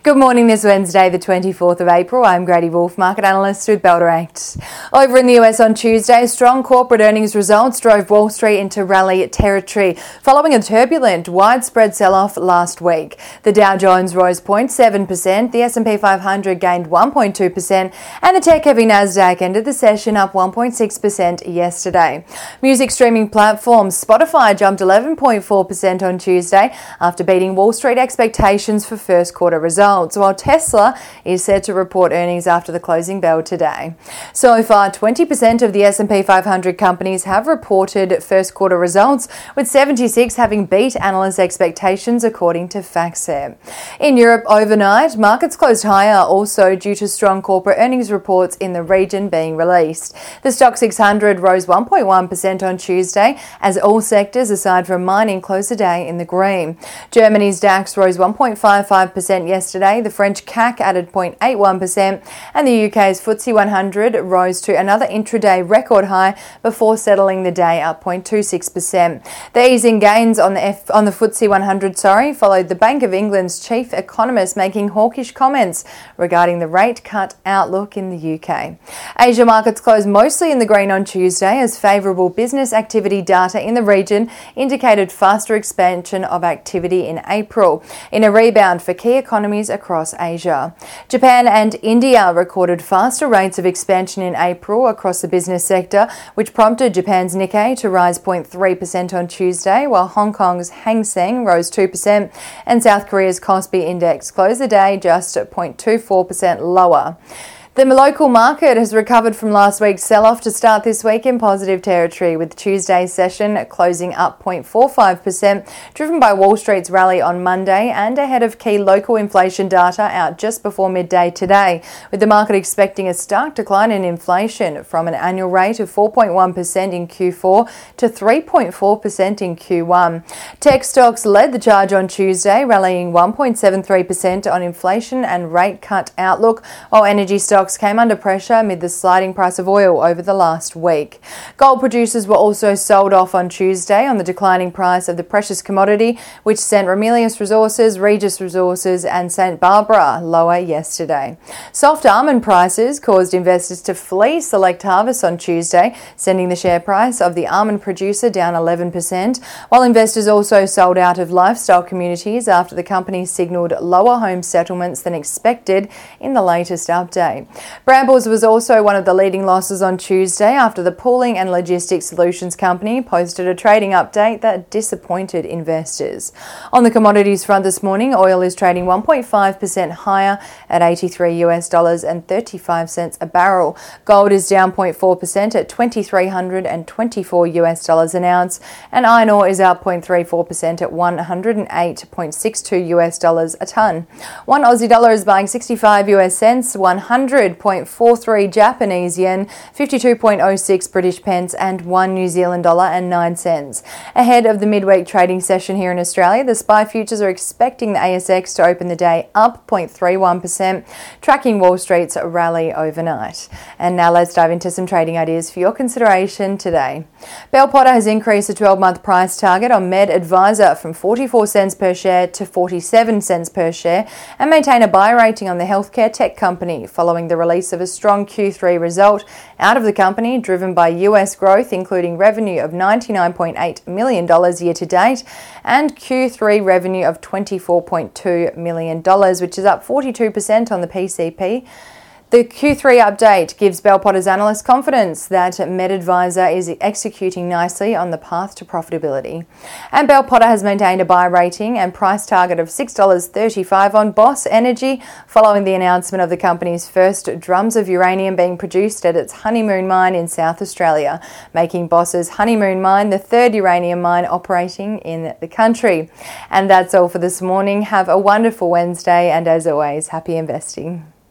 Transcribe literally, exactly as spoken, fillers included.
Good morning this Wednesday, the twenty-fourth of April. I'm Grady Wolf, market analyst with Bell Direct. Over in the U S on Tuesday, strong corporate earnings results drove Wall Street into rally territory following a turbulent, widespread sell-off last week. The Dow Jones rose zero point seven percent, the S and P five hundred gained one point two percent, and the tech-heavy Nasdaq ended the session up one point six percent yesterday. Music streaming platform Spotify jumped eleven point four percent on Tuesday after beating Wall Street expectations for first quarter results, while Tesla is set to report earnings after the closing bell today. So far, twenty percent of the S and P five hundred companies have reported first quarter results, with seventy-six having beat analyst expectations according to FactSet. In Europe overnight, markets closed higher also due to strong corporate earnings reports in the region being released. The Stoxx six hundred rose one point one percent on Tuesday as all sectors aside from mining closed the day in the green. Germany's DAX rose one point five five percent yesterday. The French C A C added zero point eight one percent and the U K's F T S E one hundred rose to another intraday record high before settling the day up zero point two six percent. The easing gains on the F- on the F T S E one hundred sorry, followed the Bank of England's chief economist making hawkish comments regarding the rate cut outlook in the U K. Asia markets closed mostly in the green on Tuesday as favourable business activity data in the region indicated faster expansion of activity in April, in a rebound for key economies across Asia. Japan and India recorded faster rates of expansion in April across the business sector, which prompted Japan's Nikkei to rise zero point three percent on Tuesday, while Hong Kong's Hang Seng rose two percent and South Korea's Kospi Index closed the day just zero point two four percent lower. The local market has recovered from last week's sell-off to start this week in positive territory, with Tuesday's session closing up zero point four five percent, driven by Wall Street's rally on Monday and ahead of key local inflation data out just before midday today, with the market expecting a stark decline in inflation from an annual rate of four point one percent in Q four to three point four percent in Q one. Tech stocks led the charge on Tuesday, rallying one point seven three percent on inflation and rate cut outlook, while energy stocks came under pressure amid the sliding price of oil over the last week. Gold producers were also sold off on Tuesday on the declining price of the precious commodity, which sent Ramelius Resources, Regis Resources and Saint Barbara lower yesterday. Soft almond prices caused investors to flee Select Harvests on Tuesday, sending the share price of the almond producer down eleven percent, while investors also sold out of Lifestyle Communities after the company signalled lower home settlements than expected in the latest update. Brambles was also one of the leading losses on Tuesday after the Pooling and Logistics Solutions Company posted a trading update that disappointed investors. On the commodities front this morning, oil is trading one point five percent higher at eighty-three US dollars and thirty-five cents a barrel. Gold is down zero point four percent at two thousand three hundred twenty-four US dollars an ounce, and iron ore is up zero point three four percent at one hundred eight point six two US dollars a tonne. One Aussie dollar is buying sixty-five US cents, one hundred point four three Japanese yen, fifty-two point oh six British pence and one New Zealand dollar and nine cents. Ahead of the midweek trading session here in Australia, the S P Y futures are expecting the A S X to open the day up zero point three one percent, tracking Wall Street's rally overnight. And now let's dive into some trading ideas for your consideration today. Bell Potter has increased the twelve-month price target on Med Advisor from forty-four cents per share to forty-seven cents per share and maintain a buy rating on the healthcare tech company following the release of a strong Q three result out of the company, driven by U S growth, including revenue of ninety-nine point eight million dollars year to date and Q three revenue of twenty-four point two million dollars, which is up forty-two percent on the P C P. The Q three update gives Bell Potter's analysts confidence that MedAdvisor is executing nicely on the path to profitability. And Bell Potter has maintained a buy rating and price target of six dollars thirty-five on Boss Energy following the announcement of the company's first drums of uranium being produced at its Honeymoon mine in South Australia, making Boss's Honeymoon mine the third uranium mine operating in the country. And that's all for this morning. Have a wonderful Wednesday and, as always, happy investing.